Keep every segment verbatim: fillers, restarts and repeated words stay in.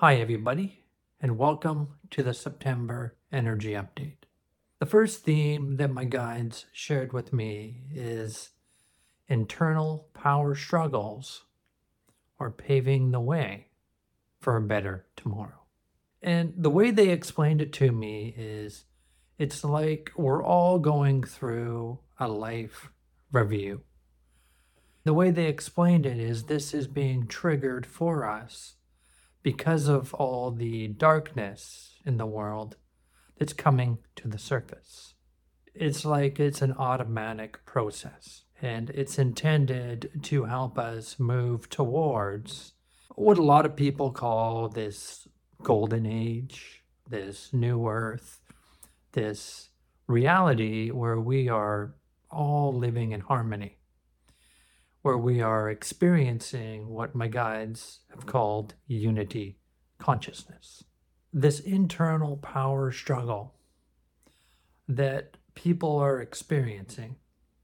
Hi, everybody, and welcome to the September Energy Update. The first theme that my guides shared with me is internal power struggles are paving the way for a better tomorrow. And the way they explained it to me is it's like we're all going through a life review. The way they explained it is this is being triggered for us because of all the darkness in the world that's coming to the surface. It's like it's an automatic process, and it's intended to help us move towards what a lot of people call this golden age, this new earth, this reality where we are all living in harmony, where we are experiencing what my guides have called unity consciousness. This internal power struggle that people are experiencing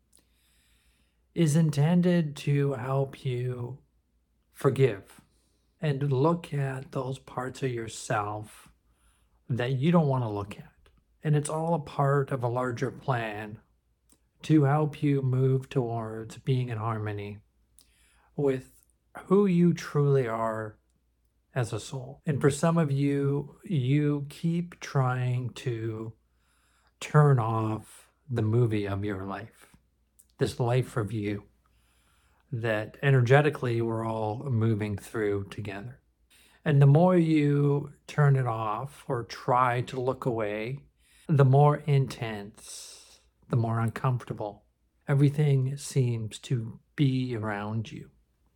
is intended to help you forgive and look at those parts of yourself that you don't want to look at. And it's all a part of a larger plan to help you move towards being in harmony with who you truly are as a soul. And for some of you, you keep trying to turn off the movie of your life, this life review that energetically we're all moving through together. And the more you turn it off or try to look away, the more intense, the more uncomfortable everything seems to be around you.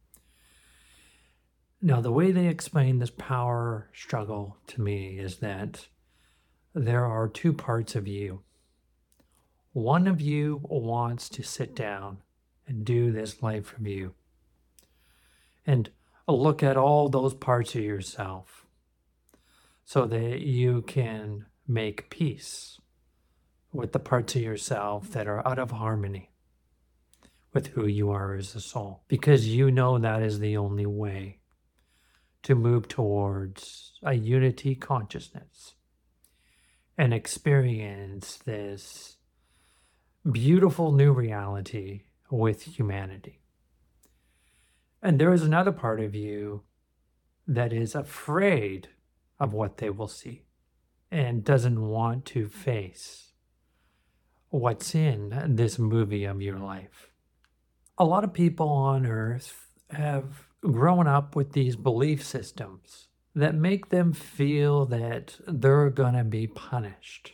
Now, the way they explain this power struggle to me is that there are two parts of you. One of you wants to sit down and do this life review and look at all those parts of yourself so that you can make peace with the parts of yourself that are out of harmony with who you are as a soul, because you know that is the only way to move towards a unity consciousness and experience this beautiful new reality with humanity. And there is another part of you that is afraid of what they will see and doesn't want to face what's in this movie of your life. A lot of people on earth have grown up with these belief systems that make them feel that they're going to be punished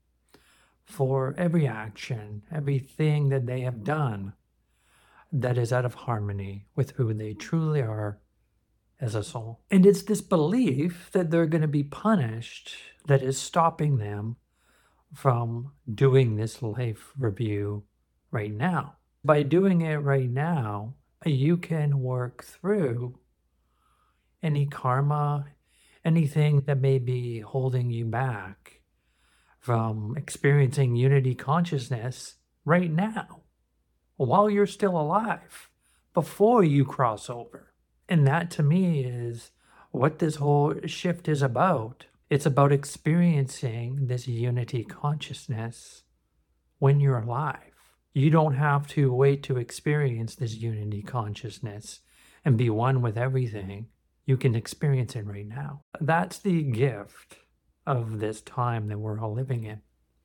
for every action, everything that they have done that is out of harmony with who they truly are as a soul. And it's this belief that they're going to be punished that is stopping them from doing this life review right now. By doing it right now, you can work through any karma, anything that may be holding you back from experiencing unity consciousness right now, while you're still alive, before you cross over. And that to me is what this whole shift is about. It's about experiencing this unity consciousness when you're alive. You don't have to wait to experience this unity consciousness and be one with everything. You can experience it right now. That's the gift of this time that we're all living in.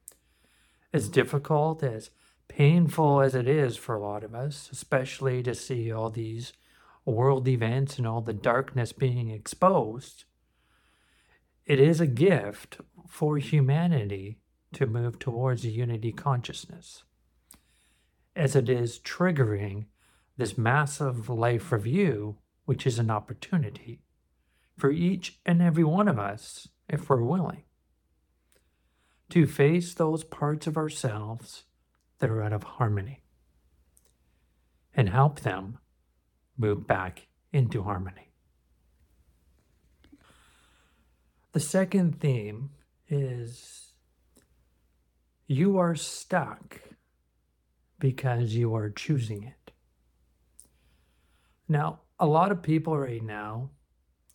As difficult, as painful as it is for a lot of us, especially to see all these world events and all the darkness being exposed, it is a gift for humanity to move towards a unity consciousness, as it is triggering this massive life review, which is an opportunity for each and every one of us, if we're willing, to face those parts of ourselves that are out of harmony and help them move back into harmony. The second theme is you are stuck because you are choosing it. Now, a lot of people right now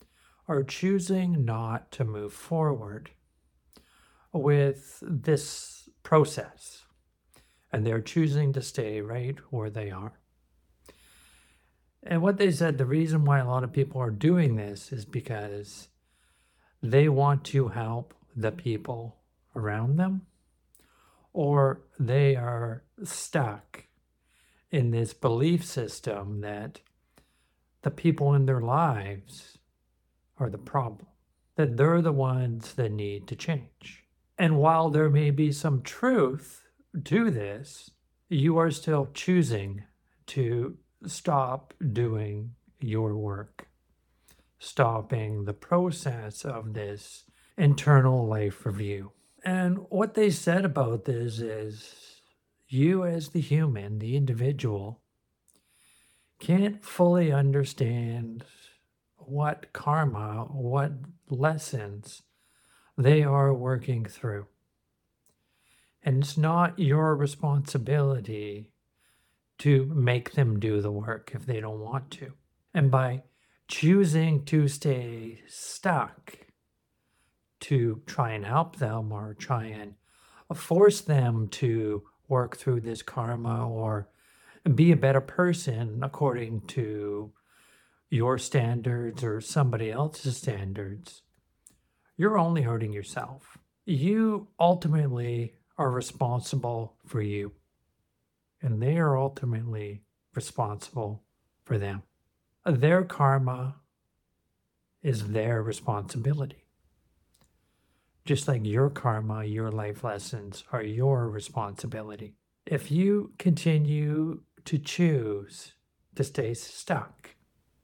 are choosing not to move forward with this process, and they're choosing to stay right where they are. And what they said, the reason why a lot of people are doing this is because they want to help the people around them, or they are stuck in this belief system that the people in their lives are the problem, that they're the ones that need to change. And while there may be some truth to this, you are still choosing to stop doing your work, stopping the process of this internal life review. And what they said about this is you, as the human, the individual, can't fully understand what karma, what lessons they are working through. And it's not your responsibility to make them do the work if they don't want to. And by choosing to stay stuck, to try and help them or try and force them to work through this karma or be a better person according to your standards or somebody else's standards, you're only hurting yourself. You ultimately are responsible for you, and they are ultimately responsible for them. Their karma is their responsibility. Just like your karma, your life lessons are your responsibility. If you continue to choose to stay stuck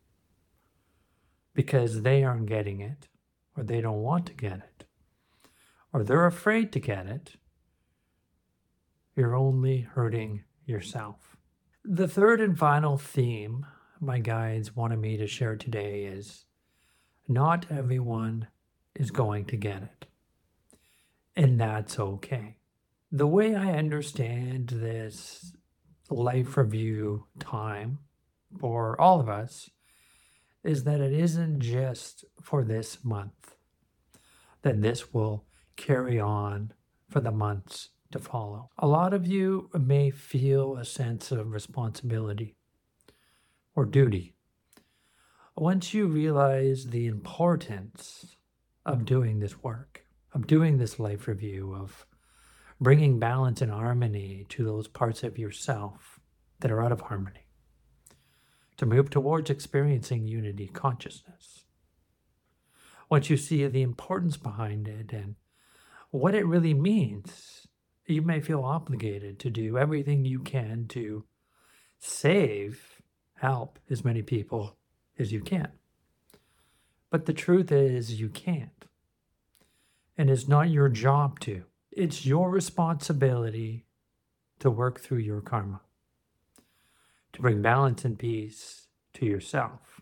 because they aren't getting it, or they don't want to get it, or they're afraid to get it, you're only hurting yourself. The third and final theme my guides wanted me to share today is not everyone is going to get it, and that's okay. The way I understand this life review time for all of us is that it isn't just for this month, that this will carry on for the months to follow. A lot of you may feel a sense of responsibility or duty once you realize the importance of doing this work, of doing this life review, of bringing balance and harmony to those parts of yourself that are out of harmony, to move towards experiencing unity consciousness. Once you see the importance behind it and what it really means, you may feel obligated to do everything you can to save, help as many people as you can. But the truth is you can't. And it's not your job to. It's your responsibility to work through your karma, to bring balance and peace to yourself,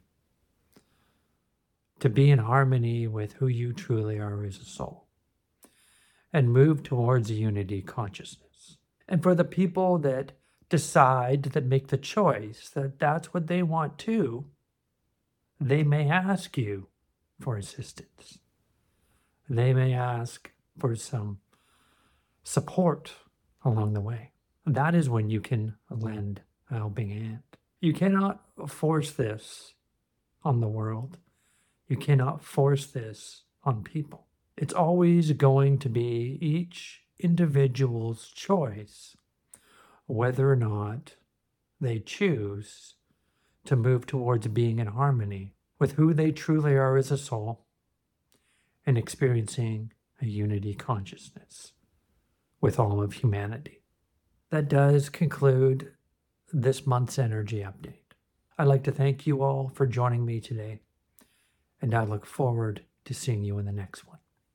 to be in harmony with who you truly are as a soul, and move towards unity consciousness. And for the people that decide, that make the choice, that that's what they want too, they may ask you for assistance. They may ask for some support along the way. That is when you can lend a helping hand. You cannot force this on the world. You cannot force this on people. It's always going to be each individual's choice whether or not they choose to move towards being in harmony with who they truly are as a soul and experiencing a unity consciousness with all of humanity. That does conclude this month's energy update. I'd like to thank you all for joining me today, and I look forward to seeing you in the next one.